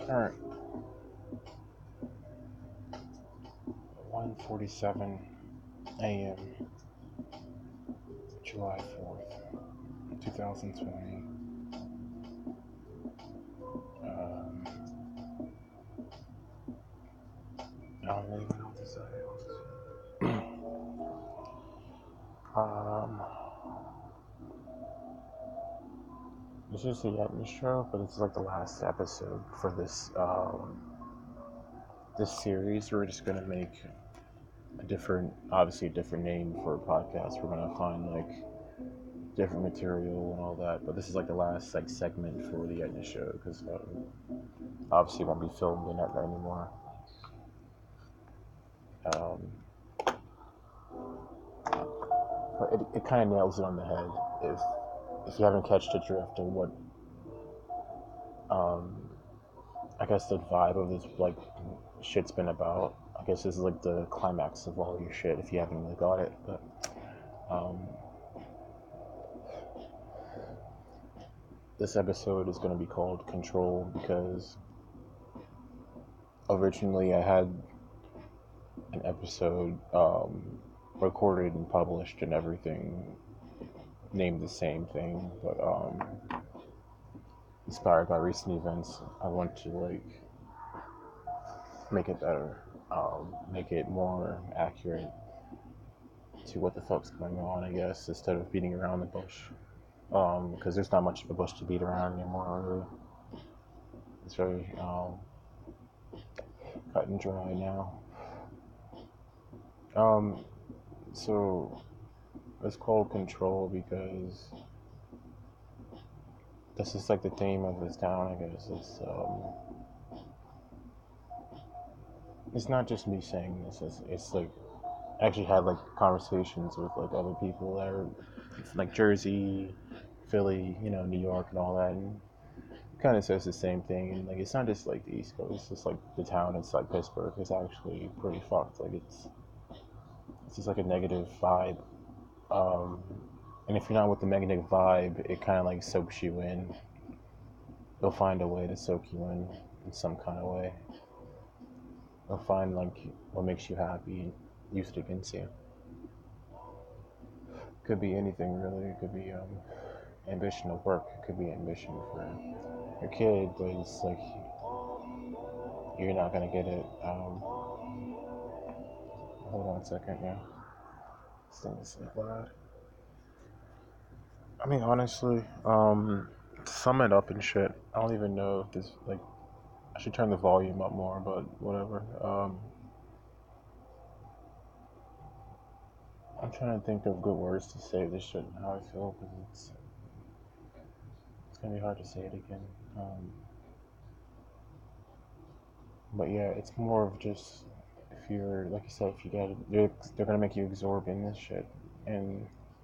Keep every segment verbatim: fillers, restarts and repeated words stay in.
Alright, one forty-seven a.m. July fourth, twenty twenty. Um, I don't really know what to say. um, this is the Yetman show, but it's like the last episode for this um, this series. We're just gonna make a different, obviously a different name for a podcast. We're gonna find like different material and all that, but this is like the last like segment for the Yetman show because um, obviously it won't be filmed in that anymore. Um, but it, it kind of nails it on the head if if you haven't catched the drift of what um, I guess the vibe of this like shit's been about. I guess this is like the climax of all your shit if you haven't really got it. But um, this episode is going to be called Control because originally I had an episode um, recorded and published and everything named the same thing, but um, inspired by recent events, I want to like make it better, um, make it more accurate to what the fuck's going on, I guess, instead of beating around the bush. Um, because there's not much of a bush to beat around anymore, really. It's very um, cut and dry now. Um, so it's called Control because this is like the theme of this town, I guess. It's um, it's not just me saying this. It's, it's like I actually had like conversations with like other people that are like Jersey, Philly, you know, New York, and all that, and kind of says the same thing. And like it's not just like the East Coast. It's like the town. It's like Pittsburgh. It's actually pretty fucked. Like it's it's just like a negative vibe. Um, and if you're not with the negative vibe, it kind of like soaks you in. They'll find a way to soak you in in some kind of way. They'll find like what makes you happy and use it against you. Could be anything really. It could be um, ambition of work. It could be ambition for your kid, but it's like you're not gonna get it. Um, hold on a second, yeah. This thing is so loud. I mean, honestly, um, to sum it up and shit, I don't even know if this like I should turn the volume up more, but whatever. Um, I'm trying to think of good words to say this shit and how I feel because it's it's gonna be hard to say it again. Um, but yeah, it's more of just if you're like you said, if you get it, they're they're gonna make you absorb in this shit, and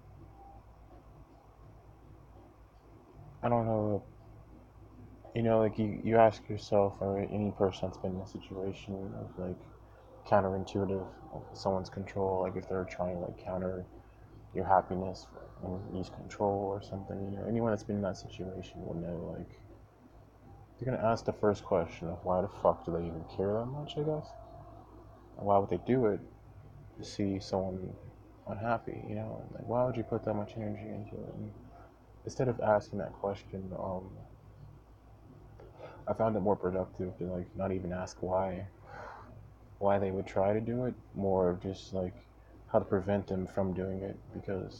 I don't know. You know, like you, you ask yourself or any person that's been in a situation of like counterintuitive of someone's control, like if they're trying to like counter your happiness and use control or something, you know, anyone that's been in that situation will know like they're gonna ask the first question of why the fuck do they even care that much, I guess? And why would they do it to see someone unhappy, you know? And like why would you put that much energy into it? And instead of asking that question, um, I found it more productive to like not even ask why why they would try to do it, more of just like how to prevent them from doing it because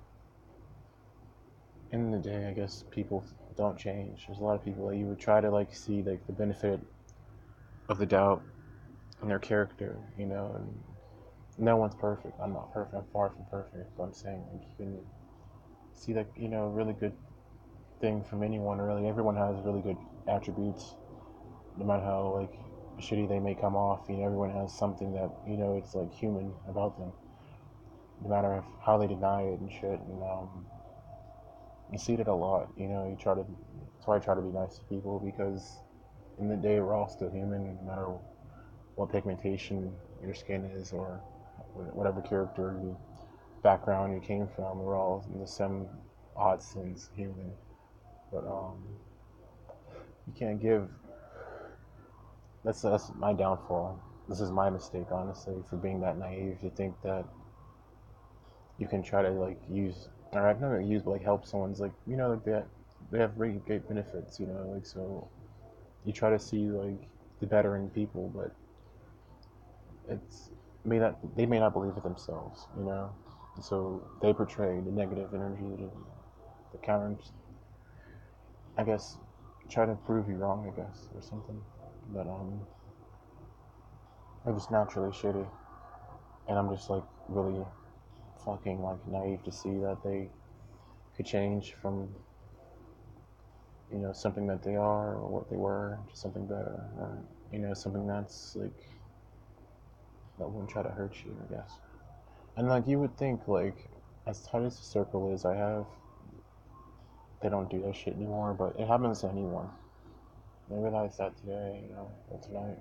in the day I guess people don't change. There's a lot of people that you would try to like see like the benefit of the doubt in their character, you know, and no one's perfect. I'm not perfect, I'm far from perfect, but I'm saying like you can see like, you know, a really good thing from anyone really. Everyone has really good attributes, no matter how like shitty they may come off, you know, everyone has something that, you know, it's like human about them. No matter how they deny it and shit. And um, you see it a lot. You know, you try to. That's why I try to be nice to people because in the day we're all still human, no matter what pigmentation your skin is or whatever character, you, background you came from. We're all in the same odd sense human. But um, you can't give That's that's my downfall. This is my mistake, honestly, for being that naive to think that you can try to like use, or I've never used, but like help someone's like you know like that they have really great benefits, you know, like so you try to see like the better in people, but it's may not they may not believe it themselves, you know, so they portray the negative energy, the, the counter, I guess, try to prove you wrong, I guess, or something, but um, they're just naturally shitty, and I'm just like really fucking like naive to see that they could change from you know something that they are or what they were to something better, or you know something that's like that wouldn't try to hurt you, I guess. And like you would think like as tight as the circle is I have, they don't do that shit anymore, but it happens to anyone. I realized that today, you know, or tonight.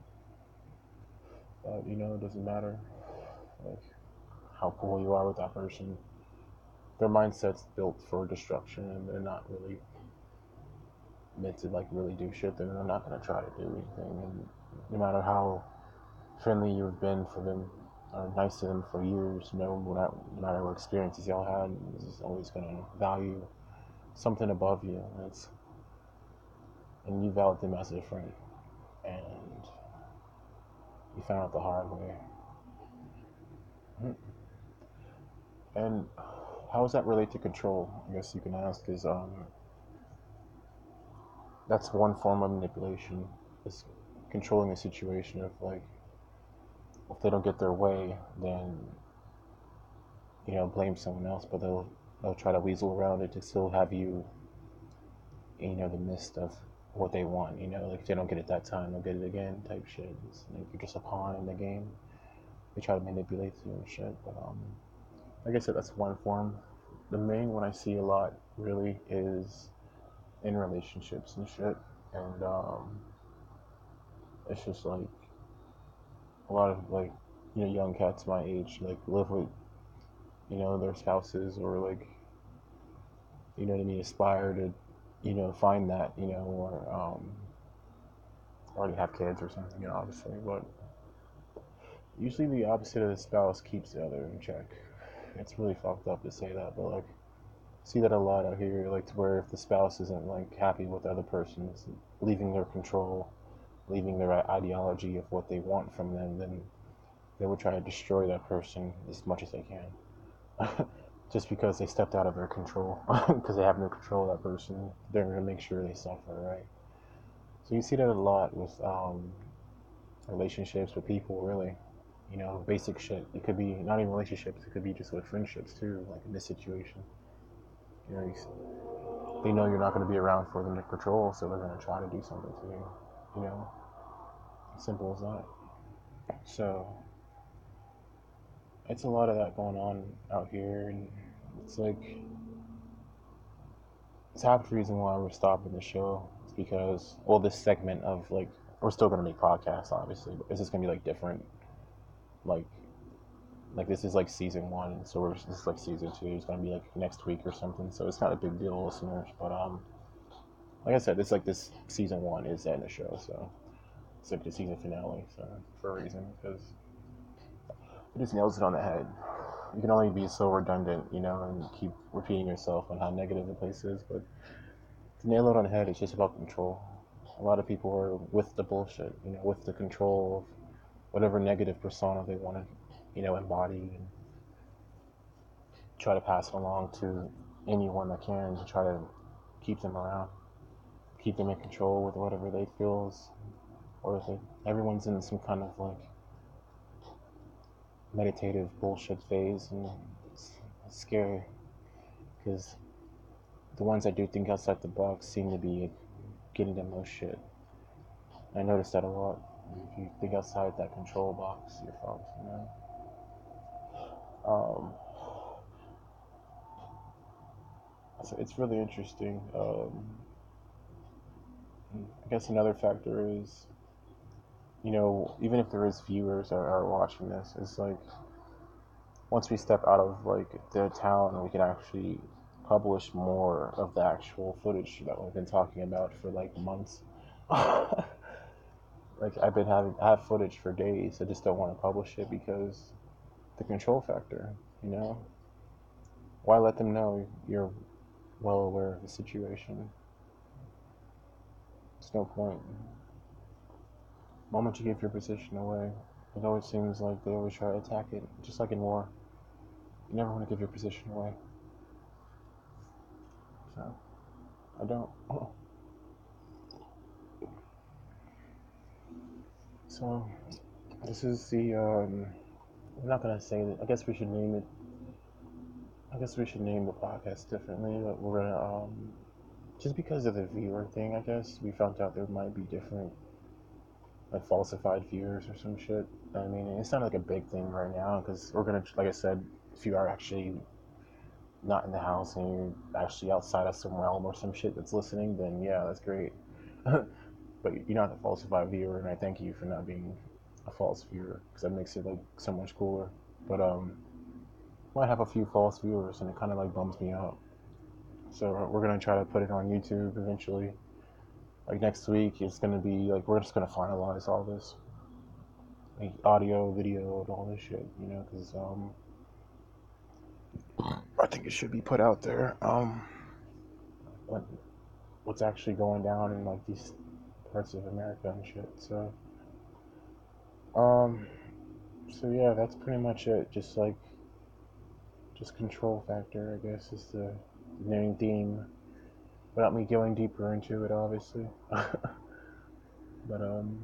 But you know, it doesn't matter like how cool you are with that person. Their mindset's built for destruction, and they're not really meant to like really do shit. Then they're not gonna try to do anything. And no matter how friendly you've been for them or nice to them for years, you know, no matter what experiences y'all had, is always gonna value something above you. And it's and you value them as a friend, and you found out the hard way. And how does that relate to control? I guess you can ask. Is um, that's one form of manipulation. Is controlling a situation of like, if they don't get their way, then you know blame someone else, but they'll they'll try to weasel around it to still have you, you know, the midst of what they want. You know, like if they don't get it that time, they'll get it again, type shit. It's like you're just a pawn in the game. They try to manipulate you and shit. But um, like I said, that's one form. The main one I see a lot really is in relationships and shit, and um, it's just like a lot of like you know young cats my age like live with you know their spouses or like you know what I mean aspire to you know find that you know or um, already have kids or something you know obviously, but usually the opposite of the spouse keeps the other in check. It's really fucked up to say that, but like see that a lot out here, like to where if the spouse isn't like happy with the other person's leaving their control, leaving their ideology of what they want from them, then they would try to destroy that person as much as they can. Just because they stepped out of their control, because they have no control of that person, they're gonna make sure they suffer, right? So you see that a lot with um, relationships with people, really. You know, basic shit. It could be not even relationships. It could be just with friendships too. Like in this situation, you know, you, they know you're not going to be around for them to control, so they're going to try to do something to you. You know, simple as that. So it's a lot of that going on out here, and it's like it's half the reason why we're stopping the show. It's because well, this segment of like we're still going to make podcasts, obviously, but it's just going to be like different, like like this is like season one, so we're this is like season two. It's gonna be like next week or something. So it's not a big deal, listeners. But um, like I said, it's like this season one is the end of the show, so it's like the season finale. So for a reason, because it just nails it on the head. You can only be so redundant, you know, and keep repeating yourself on how negative the place is. But to nail it on the head, it's just about control. A lot of people are with the bullshit, you know, with the control of whatever negative persona they want to, you know, embody and try to pass it along to anyone that can to try to keep them around, keep them in control with whatever they feel is, or if they, everyone's in some kind of like meditative bullshit phase, and it's, it's scary because the ones that do think outside the box seem to be getting the most shit. I noticed that a lot. If you think outside that control box, you're fucked, you know. Um, so it's really interesting. Um, I guess another factor is you know, even if there is viewers that are watching this, it's like once we step out of like the town, we can actually publish more of the actual footage that we've been talking about for like months. Like I've been having I have footage for days. I just don't want to publish it because the control factor. You know, why let them know you're well aware of the situation? There's no point. The moment you give your position away, it always seems like they always try to attack it, just like in war. You never want to give your position away. So I don't. So this is the. Um, I'm not gonna say that. I guess we should name it. I guess we should name the podcast differently. But we're gonna um, just because of the viewer thing. I guess we found out there might be different, like falsified viewers or some shit. I mean, it's not like a big thing right now because we're gonna, like I said, if you are actually not in the house and you're actually outside of some realm or some shit that's listening, then yeah, that's great. But you're not a falsified viewer, and I thank you for not being a false viewer because that makes it like so much cooler. But um, I might have a few false viewers, and it kind of like bums me out. So we're gonna try to put it on YouTube eventually. Like next week, it's gonna be like we're just gonna finalize all this, like audio, video, and all this shit, you know, because um, I think it should be put out there. Um, what, what's actually going down in like these parts of America and shit. So, um, so yeah, that's pretty much it. Just like, just control factor, I guess, is the main theme. Without me going deeper into it, obviously. But um,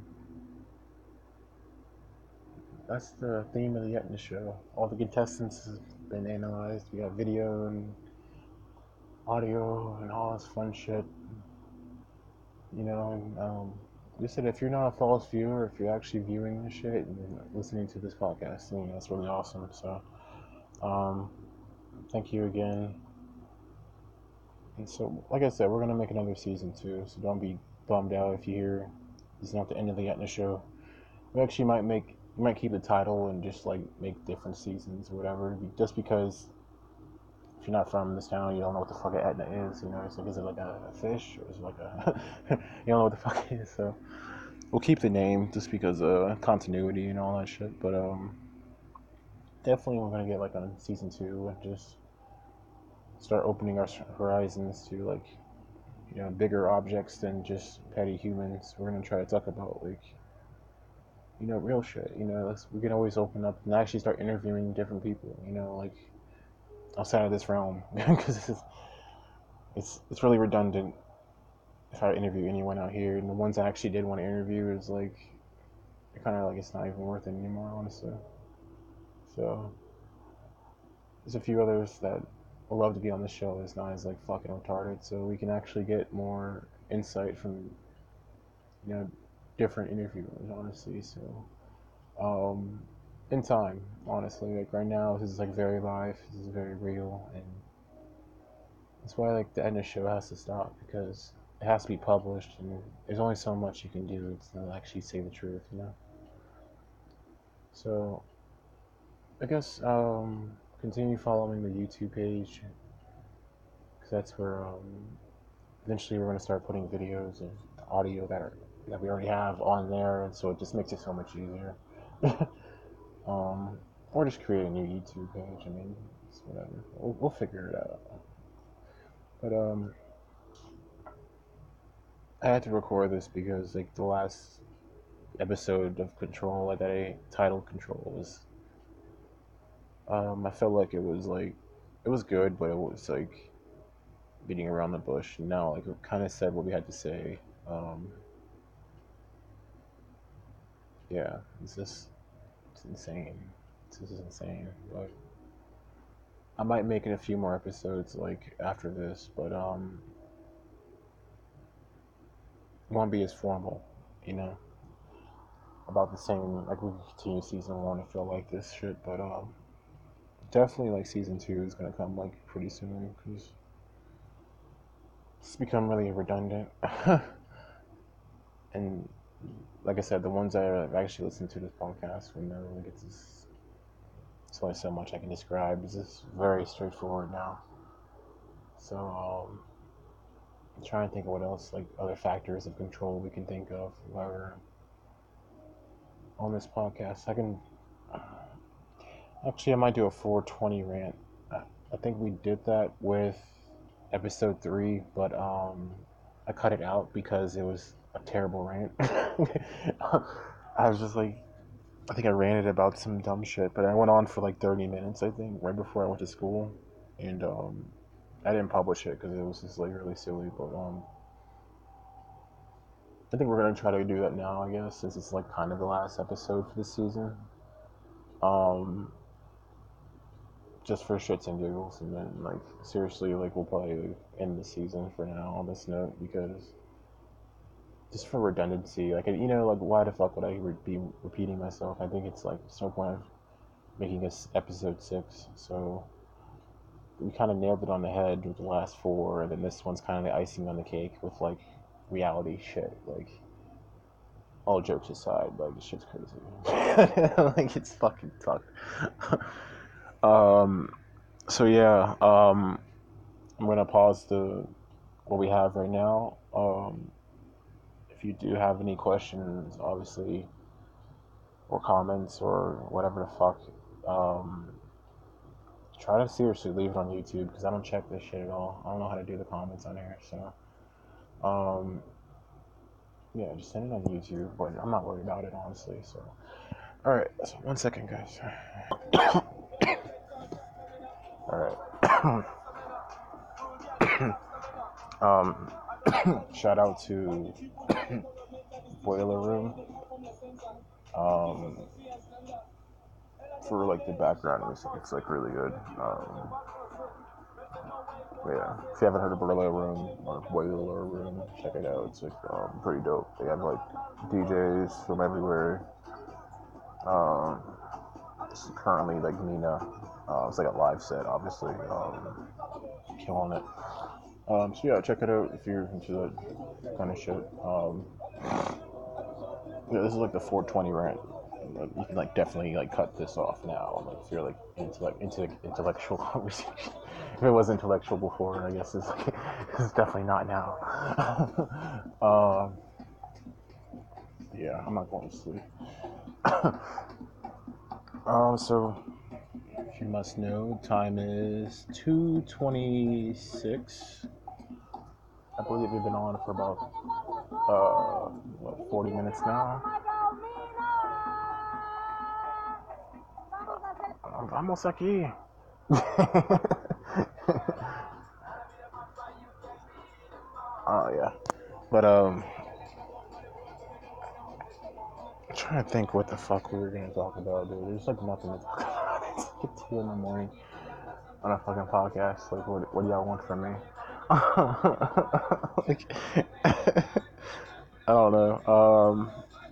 that's the theme of the Etna show. All the contestants have been analyzed. We got video and audio and all this fun shit. You know, and um, you said if you're not a false viewer, if you're actually viewing this shit and listening to this podcast, you know, that's really awesome. So, um, thank you again. And so, like I said, we're gonna make another season too. So don't be bummed out if you hear this is not the end of the Etna show. We actually might make, we might keep the title and just like make different seasons or whatever. Just because if you're not from this town, you don't know what the fuck an Etna is. You know, it's like, is it like a, a fish or is it like a? You don't know what the fuck it is. So we'll keep the name just because of uh, continuity and all that shit. But um, definitely we're gonna get like on season two and just start opening our horizons to like, you know, bigger objects than just petty humans. We're gonna try to talk about like, you know, real shit. You know, let's, we can always open up and actually start interviewing different people. You know, like outside of this realm because it's, it's it's really redundant if I interview anyone out here. And the ones I actually did want to interview is like, kind of like it's not even worth it anymore, honestly. So there's a few others that would love to be on the show that's not as like fucking retarded, so we can actually get more insight from, you know, different interviewers, honestly. So um, in time, honestly, like right now, this is like very live, this is very real, and that's why like the end of the show has to stop because it has to be published, and there's only so much you can do to actually say the truth, you know. So I guess um, continue following the YouTube page because that's where um, eventually we're going to start putting videos and audio that are that we already have on there, and so it just makes it so much easier. um, or just create a new YouTube page. I mean, it's whatever. We'll, we'll figure it out. But um, I had to record this because like the last episode of Control, like that I titled Control, was um, I felt like it was like it was good, but it was like beating around the bush. And now like we kind of said what we had to say. Um, yeah, it's just it's insane. This is insane. But I might make it a few more episodes like after this, but um, it won't be as formal, you know. About the same like we continue season one. I feel like this shit, but um, definitely like season two is gonna come like pretty soon because it's become really redundant. And like I said, the ones that have actually listened to this podcast will never really get this. It's only so much I can describe. It's just very straightforward now. So um, I'm trying to think of what else, like other factors of control we can think of. Whatever. on this podcast. I can actually I might do a four twenty rant. I, I think we did that with episode three, but um, I cut it out because it was a terrible rant. I was just like, I think I ranted about some dumb shit, but I went on for like thirty minutes, I think, right before I went to school, and um, I didn't publish it because it was just like really silly. But um, I think we're gonna try to do that now, I guess, since it's like kind of the last episode for this season. Um, just for shits and giggles, and then like seriously, like we'll probably like, end the season for now on this note because just for redundancy, like you know, like why the fuck would I re- be repeating myself? I think it's like there's no point of making this episode six. So we kind of nailed it on the head with the last four, and then this one's kind of the icing on the cake with like reality shit. Like all jokes aside, like this shit's crazy. Like it's fucking fucked. um. So yeah. Um. I'm gonna pause the what we have right now. Um. If you do have any questions, obviously, or comments or whatever the fuck, um, try to seriously leave it on YouTube because I don't check this shit at all. I don't know how to do the comments on here, so um, yeah, just send it on YouTube. But I'm not worried about it honestly. So, all right, so one second, guys. All right. um, shout out to Boiler Room. Um, for like the background music, it's like really good. Um, yeah, if you haven't heard of Boiler Room or Boiler Room, check it out. It's like um, pretty dope. They have like D Js from everywhere. Um, it's currently like Nina. Uh, it's like a live set, obviously. Um, killing it. Um, so yeah, check it out if you're into that kind of shit. Um, yeah, this is like the four twenty rant. You can like definitely like cut this off now. Like if you're like into like into intellectual conversation. If it was intellectual before, I guess it's like, it's definitely not now. um, yeah, I'm not going to sleep. um, so if you must know, time is two twenty-six. I believe we've been on for about uh what forty minutes now. Vamos aquí. Oh yeah, but um, I'm trying to think what the fuck we were gonna talk about, dude. There's like nothing to talk about. It's like two in the morning on a fucking podcast. Like, what, what do y'all want from me? Like, I don't know. Um,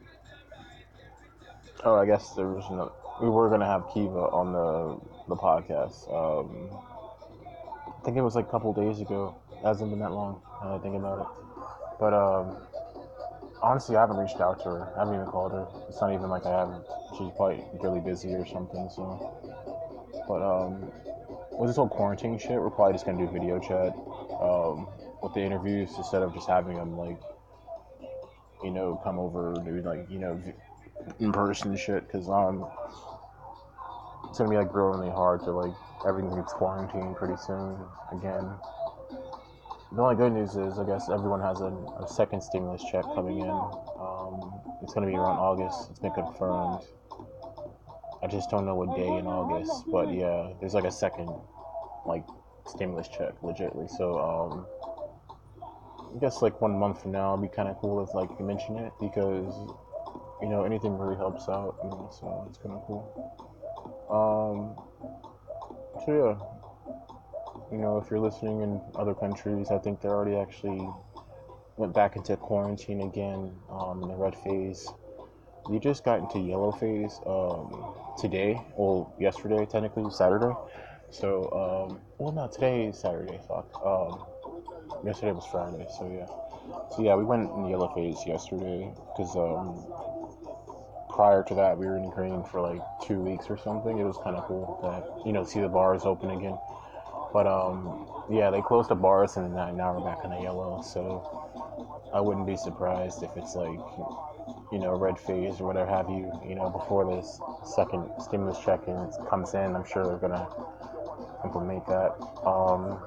oh, I guess there was no. We were gonna have Kiva on the the podcast. Um, I think it was like a couple days ago. It hasn't been that long. Now that I think about it. But um, honestly, I haven't reached out to her. I haven't even called her. It's not even like I haven't. She's probably really busy or something. So, but um, with this whole quarantine shit, we're probably just gonna do video chat um, with the interviews instead of just having them like, you know, come over do like you know in person shit. Because um, it's gonna be like growingly hard to like everything gets quarantined pretty soon again. The only good news is, I guess everyone has a, a second stimulus check coming in. Um, it's going to be around August. It's been confirmed. I just don't know what day in August, but yeah, there's like a second, like, stimulus check, legitly. So, um, I guess like one month from now, it'd be kind of cool if like you mention it because, you know, anything really helps out. You know, so it's kind of cool. Um, so yeah. You know, if you're listening in other countries, I think they're already actually went back into quarantine again um, in the red phase. We just got into yellow phase um, today, well, yesterday, technically, Saturday. So, um, well, no, today is Saturday, fuck. Um, yesterday was Friday, so yeah. So, yeah, we went in yellow phase yesterday because um, prior to that, we were in green for like two weeks or something. It was kind of cool that, you know, see the bars open again. But um, yeah, they closed the bars and now we're back in the yellow. So I wouldn't be surprised if it's like, you know, red phase or whatever have you, you know, before this second stimulus check in comes in. I'm sure they're gonna implement that. Um,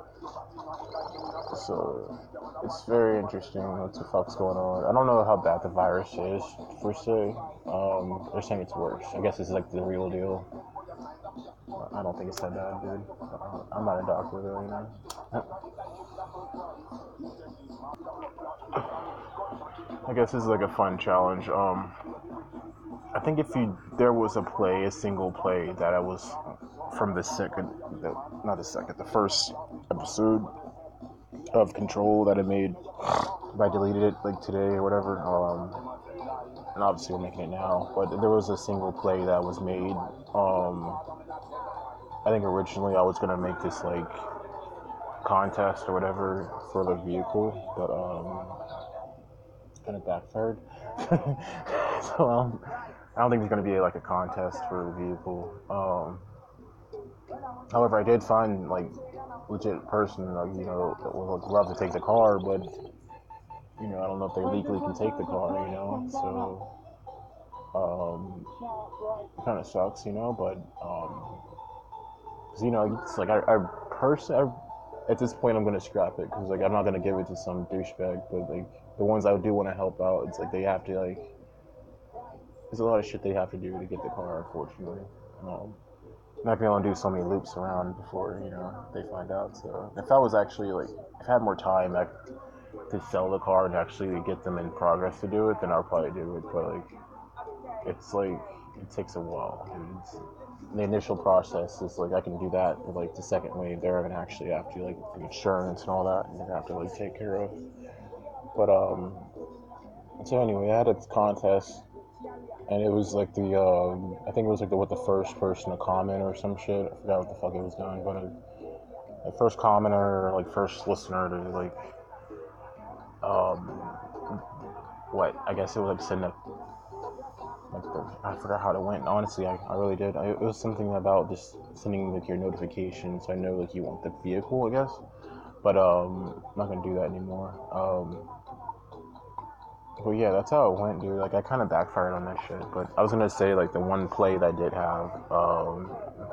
so it's very interesting what the fuck's going on. I don't know how bad the virus is per se. Um, they're saying it's worse. I guess it's like the real deal. I don't think it's that bad, dude. Uh, I'm not a doctor, though, you know. I guess this is like a fun challenge. Um, I think if you there was a play, a single play that I was from the second, the, not the second, the first episode of Control that I made. If I deleted it like today or whatever, um, and obviously we're making it now. But there was a single play that was made. Um, I think originally I was gonna make this like contest or whatever for the vehicle, but um, kind of backfired. so um, I don't think there's gonna be like a contest for the vehicle. Um, however, I did find like legit person, like, you know, that would love to take the car, but you know, I don't know if they legally can take the car, you know, so um, it kind of sucks, you know, but um, cause, you know, it's like I, I personally, at this point, I'm gonna scrap it because like I'm not gonna give it to some douchebag, but like the ones I do want to help out, it's like they have to like, there's a lot of shit they have to do to get the car, unfortunately. Um, I'm not gonna do so many loops around before, you know, they find out. So if I was actually like, if I had more time, I to sell the car and actually get them in progress to do it, then I'll probably do it. But like, it's like it takes a while, dude. It's, the initial process is like I can do that, but like the second wave, they're gonna actually have to like the insurance and all that, and they're gonna have to like take care of. But um, so anyway, I had a contest, and it was like the um, I think it was like the what the first person to comment or some shit. I forgot what the fuck it was doing, but uh, the first commenter, or like first listener to like um, what I guess it was like send a like the, I forgot how it went. Honestly, I, I really did. I, it was something about just sending like your notifications. So I know like you want the vehicle, I guess. But um, I'm not gonna do that anymore. Um, but yeah, that's how it went, dude. Like I kind of backfired on that shit. But I was gonna say like the one play that I did have. Um,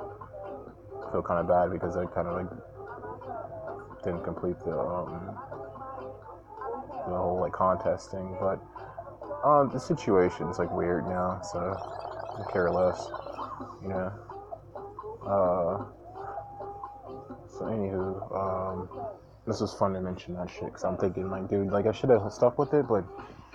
I feel kind of bad because I kind of like didn't complete the um, the whole like contest thing. But um, the situation's like weird now, so I care less. You know. Uh, so anywho, um, this was fun to mention that shit because I'm thinking like, dude, like I should have stuck with it, but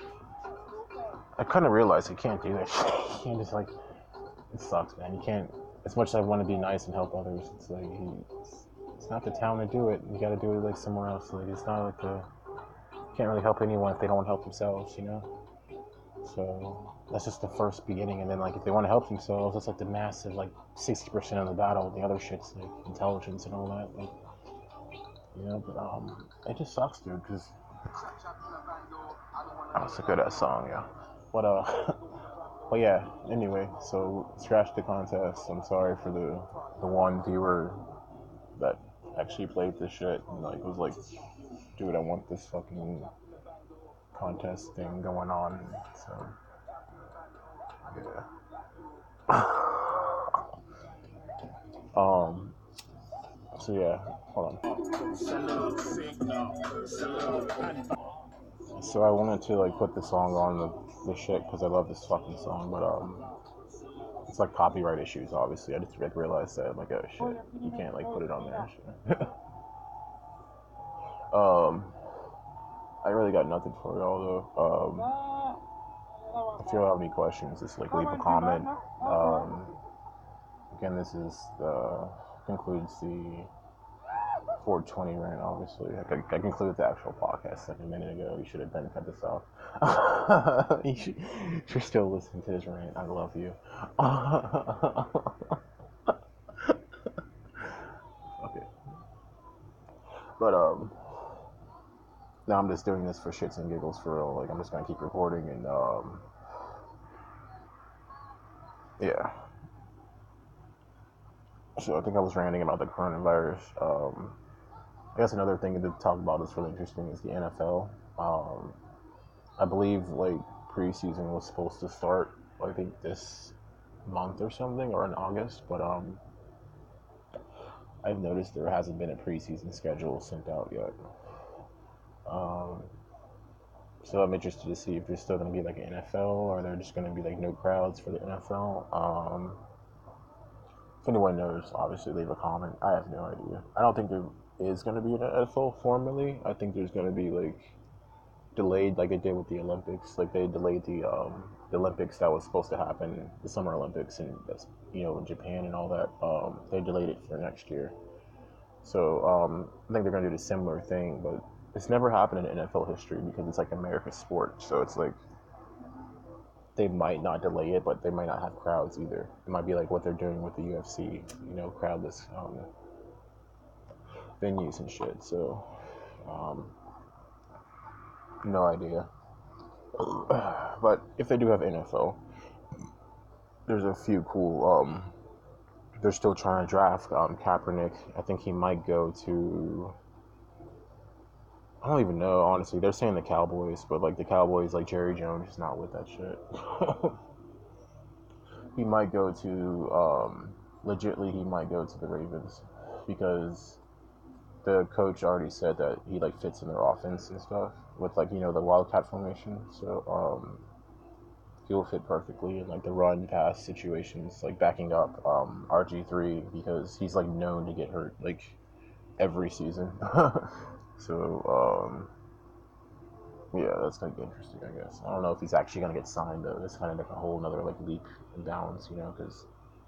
I kind of realized you can't do that shit. You can't just like, it sucks, man. You can't. As much as I want to be nice and help others, it's like it's, it's not the town to do it. You got to do it like somewhere else. Like it's not like the you can't really help anyone if they don't want to help themselves, you know. So that's just the first beginning, and then like if they want to help themselves, that's like the massive like sixty percent of the battle. The other shit's like intelligence and all that. Like, you know, but um, it just sucks, dude. Because oh, it's a good ass song, yeah. But uh, but yeah. Anyway, so scratch the contest. I'm sorry for the the one viewer that actually played this shit and like was like, dude, I want this fucking contest thing going on. So yeah. um. So yeah. Hold on. So I wanted to like put the song on the, the shit because I love this fucking song, but um, it's like copyright issues. Obviously, I just like realized that like, oh shit, you can't like put it on there. um, I really got nothing for y'all though. Um, if you have any questions, just like leave a comment. Um, again, this is the concludes the four twenty rant, obviously. I, I concluded the actual podcast like a minute ago. You should have been cut this off. you should, if you're still listening to this rant, I love you. Okay. But, um, now I'm just doing this for shits and giggles for real. Like, I'm just gonna keep recording and, um, yeah. So I think I was ranting about the coronavirus. Um, I guess another thing to talk about that's really interesting is the N F L. Um, I believe like preseason was supposed to start, I think this month or something, or in August. But um, I've noticed there hasn't been a preseason schedule sent out yet. Um, so I'm interested to see if there's still going to be like an N F L, or they're just going to be like no crowds for the N F L. Um, if anyone knows, obviously leave a comment. I have no idea. I don't think there is going to be an N F L formally. I think there's going to be like delayed, like it did with the Olympics. Like they delayed the um, the Olympics that was supposed to happen, the Summer Olympics, and that's you know in Japan and all that. Um, they delayed it for next year. So um, I think they're going to do the similar thing, but it's never happened in N F L history because it's like America's sport. So it's like they might not delay it, but they might not have crowds either. It might be like what they're doing with the U F C, you know, crowdless um, venues and shit. So um, no idea. But if they do have N F L, there's a few cool. Um, they're still trying to draft um, Kaepernick. I think he might go to. I don't even know, honestly. They're saying the Cowboys, but like the Cowboys, like Jerry Jones is not with that shit. He might go to, um, legitly, he might go to the Ravens because the coach already said that he like fits in their offense and stuff with like you know the wildcat formation. So um, he'll fit perfectly in like the run pass situations, like backing up um, R G three because he's like known to get hurt like every season. so um, yeah, that's gonna be interesting, I guess. I don't know if he's actually gonna get signed though. That's kind of like a whole another like leap in balance, you know, because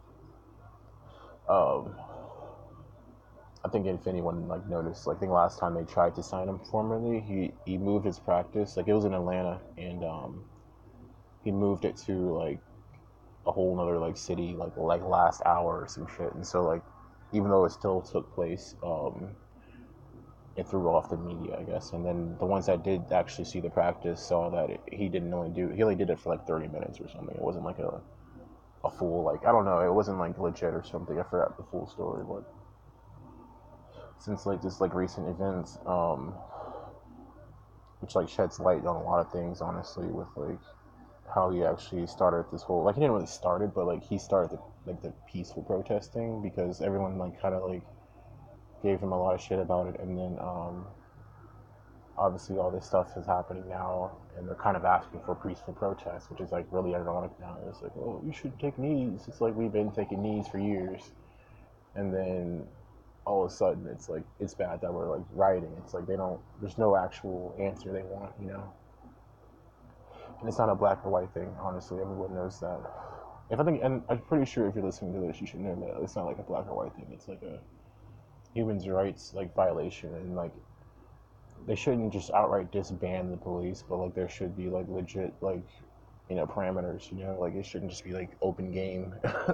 um, I think if anyone like noticed, like I think last time they tried to sign him formally, he he moved his practice. Like it was in Atlanta, and um, he moved it to like a whole another like city, like like last hour or some shit. And so like, even though it still took place, um, it threw off the media, I guess. And then the ones that did actually see the practice saw that it, he didn't only do he only did it for like thirty minutes or something. It wasn't like a a full like I don't know. It wasn't like legit or something. I forgot the full story, but since like this like recent events, um, which like sheds light on a lot of things, honestly, with like how he actually started this whole like he didn't really start it, but like he started the, like the peaceful protesting because everyone like kind of like gave him a lot of shit about it, and then um, obviously all this stuff is happening now, and they're kind of asking for peaceful protest, which is like really ironic now. It's like, oh, you should take knees. It's like we've been taking knees for years, and then all of a sudden it's like it's bad that we're like rioting. It's like they don't. There's no actual answer they want, you know. And it's not a black or white thing. Honestly, everyone knows that. If I think, and I'm pretty sure if you're listening to this, you should know that it's not like a black or white thing. It's like a human rights like violation, and like they shouldn't just outright disband the police, but like there should be like legit like you know parameters. You know, like it shouldn't just be like open game.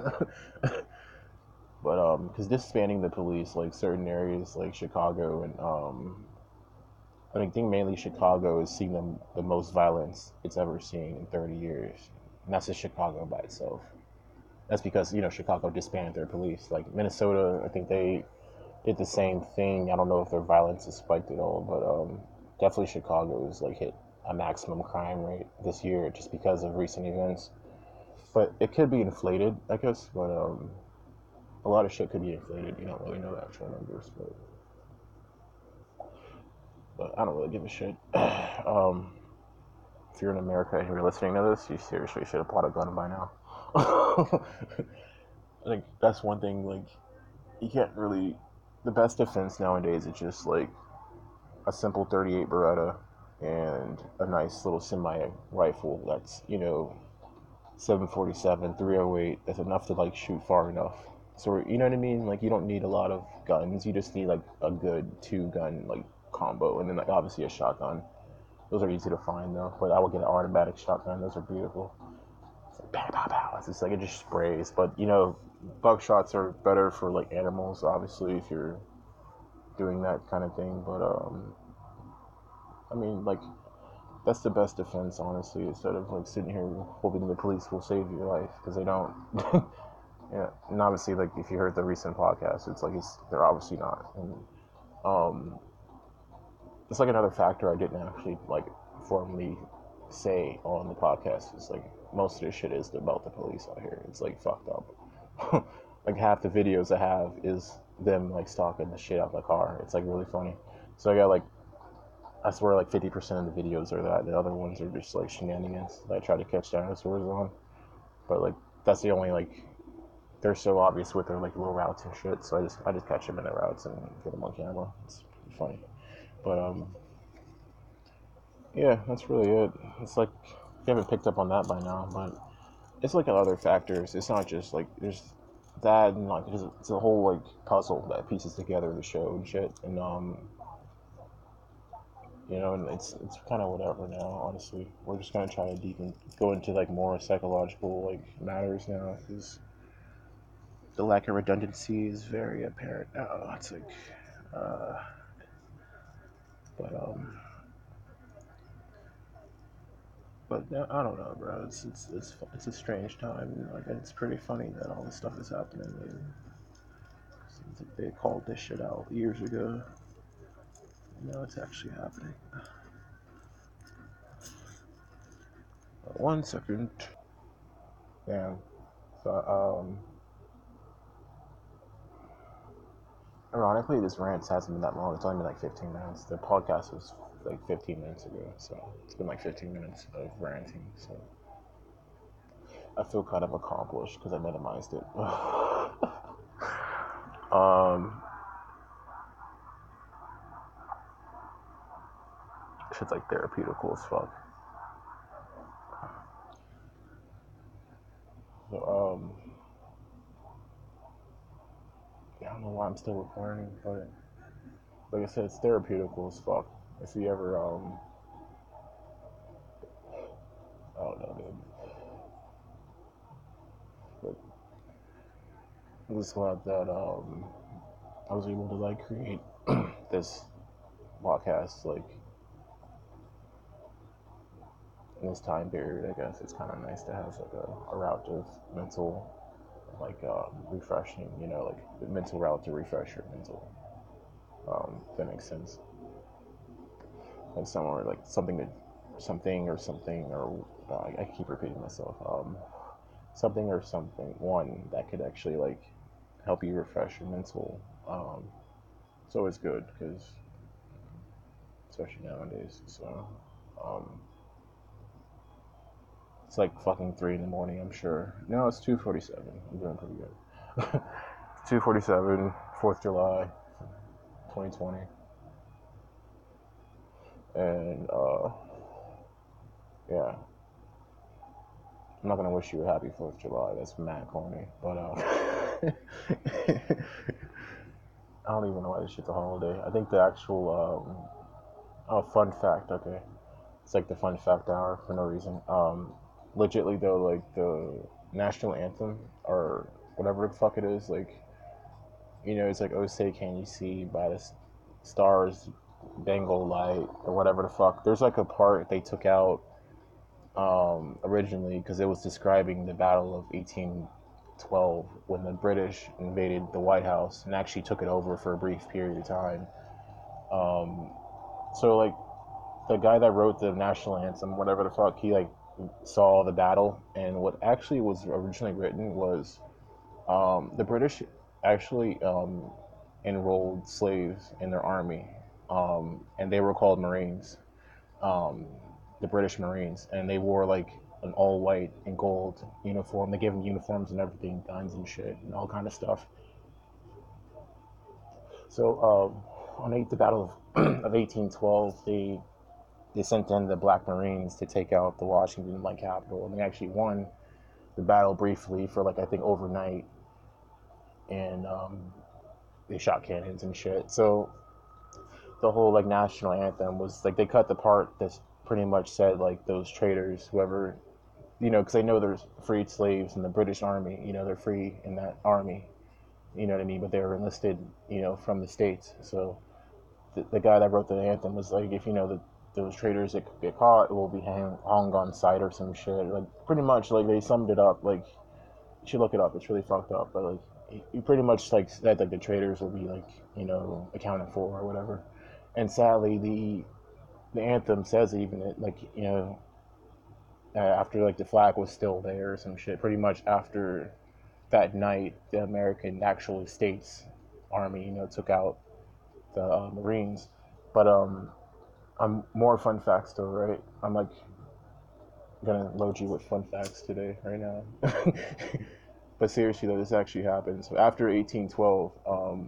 But um, because disbanding the police, like certain areas like Chicago and um, I think, think mainly Chicago is seeing the, the most violence it's ever seen in thirty years. And that's just Chicago by itself. That's because, you know, Chicago disbanded their police. Like Minnesota, I think they did the same thing. I don't know if their violence has spiked at all, but um, definitely Chicago has like hit a maximum crime rate this year just because of recent events. But it could be inflated, I guess. But um, a lot of shit could be inflated. You don't really know the actual numbers, but but I don't really give a shit. um, if you're in America and you're listening to this, you seriously should have bought a gun by now. I think that's one thing. Like, you can't really. The best defense nowadays is just like a simple thirty-eight Beretta and a nice little semi rifle that's you know seven forty-seven, three oh eight. That's enough to like shoot far enough. So you know what I mean? Like you don't need a lot of guns. You just need like a good two gun like combo, and then like obviously a shotgun. Those are easy to find though. But I would get an automatic shotgun. Those are beautiful. It's like pow pow pow. It's just like it just sprays. But you know, buckshots are better for like animals. Obviously, if you're doing that kind of thing. But um, I mean, like that's the best defense, honestly. Instead of like sitting here hoping the police will save your life because they don't. Yeah, and obviously, like if you heard the recent podcast, it's like it's they're obviously not. And um, it's like another factor I didn't actually like formally say on the podcast. Is like most of this shit is about the police out here. It's like fucked up. Like half the videos I have is them like stalking the shit out of the car. It's like really funny. So I got like, I swear like fifty percent of the videos are that. The other ones are just like shenanigans that I try to catch dinosaurs on. But like that's the only like, they're so obvious with their like little routes and shit. So I just I just catch them in their routes and get them on camera. It's funny. But um, yeah, that's really it. It's like you haven't picked up on that by now, but it's like other factors. It's not just like there's that and like it's, it's a whole like puzzle that pieces together the show and shit. And um, you know, and it's it's kind of whatever now. Honestly, we're just gonna try to deep and go into like more psychological like matters now because the lack of redundancy is very apparent now. It's like, uh, but um. But no, I don't know, bro. It's it's it's it's a strange time. Like it's pretty funny that all this stuff is happening. And seems like they called this shit out years ago. Now it's actually happening. But one second. Damn. So um. Ironically, this rant hasn't been that long. It's only been like fifteen minutes. The podcast was like fifteen minutes ago, so it's been like fifteen minutes of ranting. So I feel kind of accomplished because I minimized it. um, shit's like therapeutical as fuck. So um, I don't know why I'm still recording, but like I said, it's therapeutical as fuck. If you ever um, I don't know, dude. But I'm just glad that um, I was able to like create this podcast like in this time period. I guess it's kind of nice to have like a, a route of mental like um, refreshing, you know, like the mental route to refresh your mental. Um, if that makes sense. Like somewhere like something to something or something or uh, I keep repeating myself. Um, something or something one that could actually like help you refresh your mental. Um, it's always good because especially nowadays. So um, it's like fucking three in the morning. I'm sure. No, it's two forty-seven. I'm doing pretty good. two forty-seven, Fourth of July, twenty twenty, and uh, yeah. I'm not gonna wish you a happy Fourth of July. That's mad corny. But uh, I don't even know why this shit's a holiday. I think the actual um, oh fun fact. Okay, it's like the fun fact hour for no reason. Um, legitly though, like the national anthem or whatever the fuck it is, like you know, it's like "Oh say can you see by the stars, dangle light" or whatever the fuck. There's like a part they took out um, originally because it was describing the Battle of eighteen twelve when the British invaded the White House and actually took it over for a brief period of time. Um, so like the guy that wrote the national anthem, whatever the fuck, he like saw the battle, and what actually was originally written was um, the British actually um, enrolled slaves in their army, um, and they were called Marines. Um, the British Marines, and they wore like an all white and gold uniform. They gave them uniforms and everything, guns and shit, and all kind of stuff. So um, on eight, the Battle of, of eighteen twelve, they they sent in the Black Marines to take out the Washington like capital, and they actually won the battle briefly for like I think overnight, and um, they shot cannons and shit. So the whole like national anthem was like they cut the part that pretty much said like those traitors, whoever, you know, because they know there's freed slaves in the British Army, you know, they're free in that army, you know what I mean, but they were enlisted, you know, from the States. So the, the guy that wrote the anthem was like, if you know that those traitors that get caught will be hang, hung on sight or some shit. Like pretty much like they summed it up. Like you should look it up. It's really fucked up. But like he pretty much like said like the traitors will be like, you know, accounted for or whatever. And sadly, the the anthem says even it like you know uh, after like the flag was still there or some shit. Pretty much after that night, the American actual States Army, you know, took out the uh, Marines. But um, I'm more fun facts though, right? I'm like gonna load you with fun facts today, right now. But seriously though, this actually happened. So after eighteen twelve, um,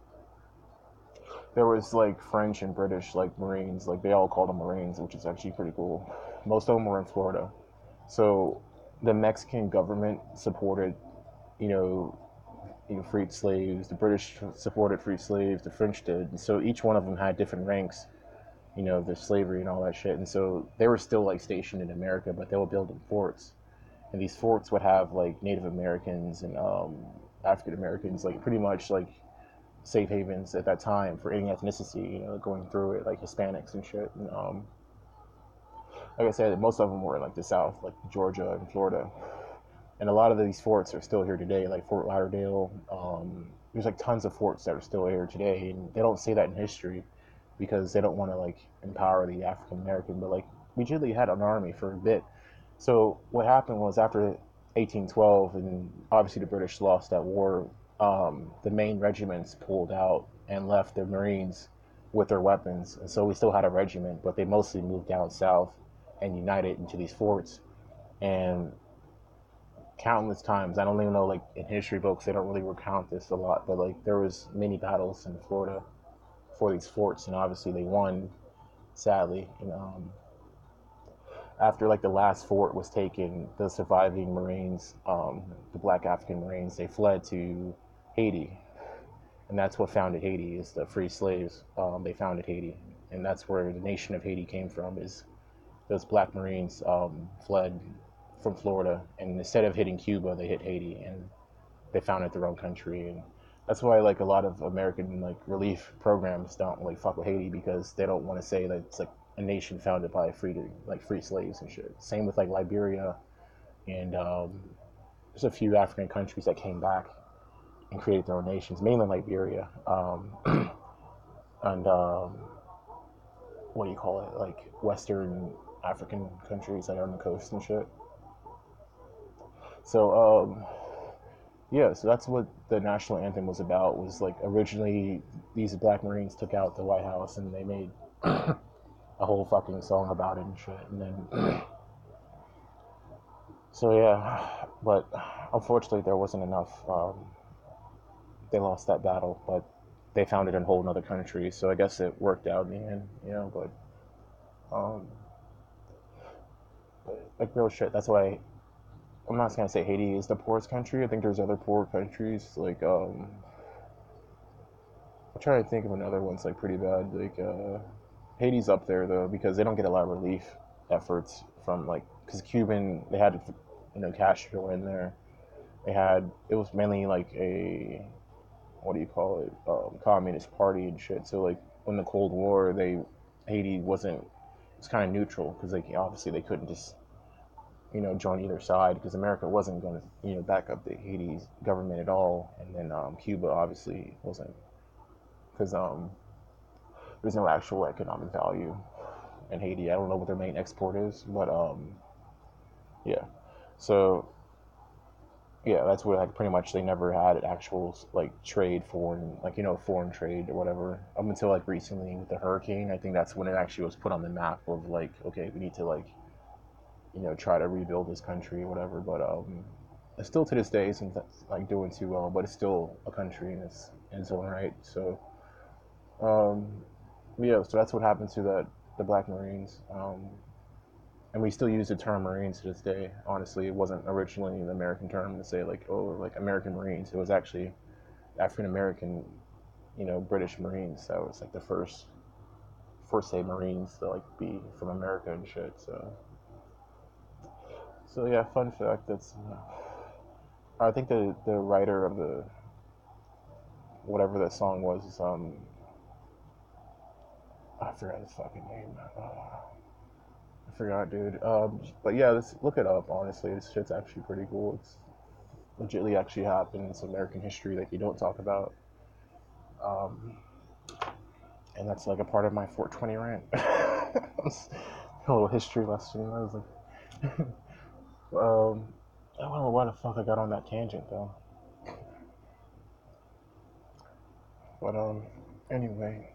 there was like French and British like Marines, like they all called them Marines, which is actually pretty cool. Most of them were in Florida. So the Mexican government supported, you know, you know, freed slaves. The British supported freed slaves. The French did. And so each one of them had different ranks, you know, their slavery and all that shit. And so they were still like stationed in America, but they were building forts. And these forts would have like Native Americans and um, African Americans, like pretty much like safe havens at that time for any ethnicity, you know, going through it, like Hispanics and shit. And, um, like I said, most of them were in like the South, like Georgia and Florida. And a lot of these forts are still here today, like Fort Lauderdale. Um, there's like tons of forts that are still here today, and they don't say that in history because they don't want to like empower the African American. But like we really had an army for a bit. So what happened was after eighteen twelve, and obviously the British lost that war. Um, the main regiments pulled out and left the Marines with their weapons, and so we still had a regiment, but they mostly moved down south and united into these forts. And countless times. I don't even know, like in history books, they don't really recount this a lot, but like there was many battles in Florida for these forts, and obviously they won, sadly. And um, after like the last fort was taken, the surviving Marines, um, the Black African Marines, they fled to Haiti, and that's what founded Haiti. Is the free slaves. Um, they founded Haiti, and that's where the nation of Haiti came from. Is those Black Marines um, fled from Florida, and instead of hitting Cuba, they hit Haiti, and they founded their own country. And that's why like a lot of American like relief programs don't like fuck with Haiti because they don't want to say that it's like a nation founded by free like free slaves and shit. Same with like Liberia and um, there's a few African countries that came back and created their own nations, mainly Liberia um, and um, what do you call it, like Western African countries that are on the coast and shit. So um, yeah, so that's what the national anthem was about. Was like originally these Black Marines took out the White House and they made a whole fucking song about it and shit. And then, so yeah, but unfortunately there wasn't enough. Um, they lost that battle, but they founded a whole another country. So I guess it worked out in the end, you know. But um, like real shit. That's why I'm not gonna say Haiti is the poorest country. I think there's other poor countries like um, I'm trying to think of another one's like pretty bad. Like uh, Haiti's up there though because they don't get a lot of relief efforts from like because Cuban they had you know Castro in there. They had it was mainly like a what do you call it um, communist party and shit. So like when the Cold War, they Haiti wasn't it was kind of neutral because like obviously they couldn't just you know join either side because America wasn't going to you know back up the Haiti's government at all, and then um, Cuba obviously wasn't because um, there's no actual economic value in Haiti. I don't know what their main export is, but um, yeah. So yeah, that's where like pretty much they never had an actual like trade foreign like you know foreign trade or whatever up until like recently with the hurricane. I think that's when it actually was put on the map of like okay we need to like you know try to rebuild this country or whatever. But um, still to this day isn't like doing too well, but it's still a country in its in its own right. So um, yeah, so that's what happened to the the Black Marines. Um, and we still use the term Marines to this day. Honestly, it wasn't originally an American term to say like, oh, like American Marines. It was actually African American, you know, British Marines. That was like the first, first say Marines to like be from America and shit. So, so yeah, fun fact. That's, uh, I think the the writer of the whatever that song was, is, um, I forgot his fucking name. Uh, I forgot, dude. Um, but yeah, let's look it up. Honestly, this shit's actually pretty cool. It's legitly actually happened. It's American history that you don't talk about. Um, and that's like a part of my four twenty rant. A little history lesson. I was like, um, I don't know why the fuck I got on that tangent though. But um, anyway,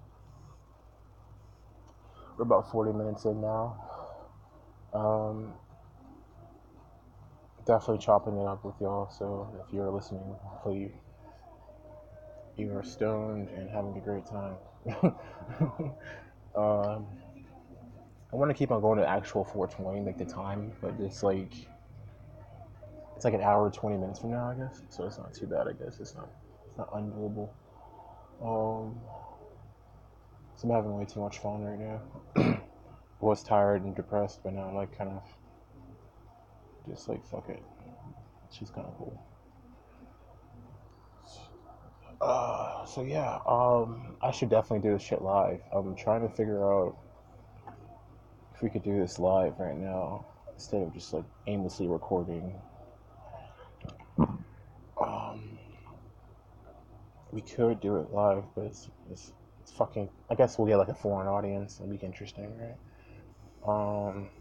we're about forty minutes in now. Um, definitely chopping it up with y'all. So if you're listening, hopefully you are stoned and having a great time. um, I want to keep on going to actual four twenty, like the time, but it's like it's like an hour twenty minutes from now, I guess. So it's not too bad, I guess. It's not it's not undoable. Um, so I'm having way too much fun right now. I was tired and depressed, but now I'm like kind of just like fuck it. She's kind of cool. Uh, so yeah, um, I should definitely do this shit live. I'm trying to figure out if we could do this live right now instead of just like aimlessly recording. Um, we could do it live, but it's, it's it's fucking. I guess we'll get like a foreign audience. It'll be interesting, right? Um,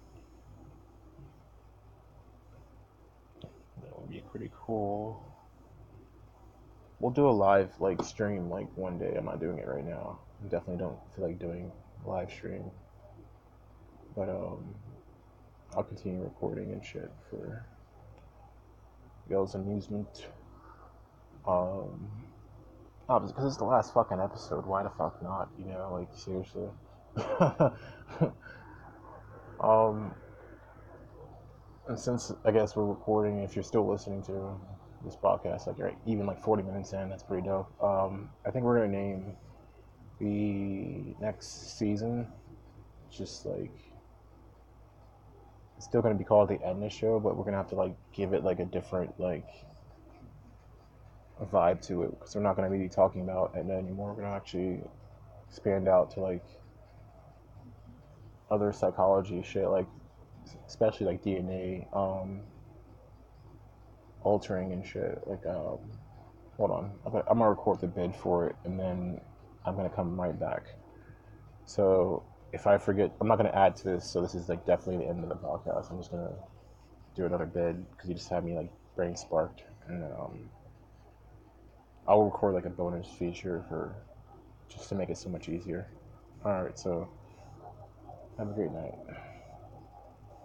that would be pretty cool. We'll do a live like stream like one day. I'm not doing it right now. I definitely don't feel like doing live stream, but um, I'll continue recording and shit for y'all's amusement. Um, oh, because it's the last fucking episode. Why the fuck not? You know, like seriously. um, and since I guess we're recording, if you're still listening to this podcast, like right, even like forty minutes in, that's pretty dope. Um, I think we're gonna name the next season just like it's still gonna be called the Edna Show, but we're gonna have to like give it like a different like vibe to it because we're not gonna be talking about Edna anymore. We're gonna actually expand out to like other psychology shit, like especially like D N A um, altering and shit. Like, um, hold on, I'm gonna, I'm gonna record the bid for it, and then I'm gonna come right back. So if I forget, I'm not gonna add to this. So this is like definitely the end of the podcast. I'm just gonna do another bid because you just had me like brain sparked, and then um, I'll record like a bonus feature for just to make it so much easier. All right, so have a great night.